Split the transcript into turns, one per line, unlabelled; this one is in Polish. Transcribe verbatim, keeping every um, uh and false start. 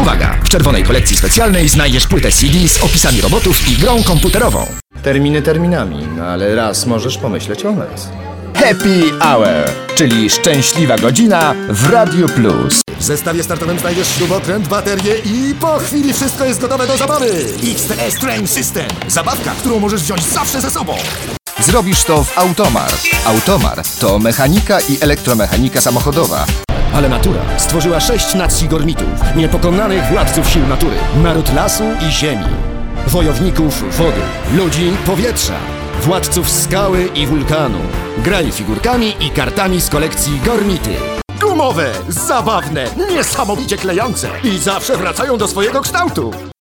Uwaga! W czerwonej kolekcji specjalnej znajdziesz płytę C D z opisami robotów i grą komputerową.
Terminy terminami, no ale raz możesz pomyśleć o nas. Happy Hour, czyli szczęśliwa godzina w Radiu Plus.
W zestawie startowym znajdziesz śrubokręt, baterię i po chwili wszystko jest gotowe do zabawy. X T S Train System. Zabawka, którą możesz wziąć zawsze ze sobą.
Zrobisz to w Automar. Automar to mechanika i elektromechanika samochodowa.
Ale natura stworzyła sześć nacji gormitów, niepokonanych władców sił natury, naród lasu i ziemi, wojowników wody, ludzi powietrza, władców skały i wulkanu. Graj figurkami i kartami z kolekcji Gormity. Gumowe, zabawne, niesamowicie klejące i zawsze wracają do swojego kształtu.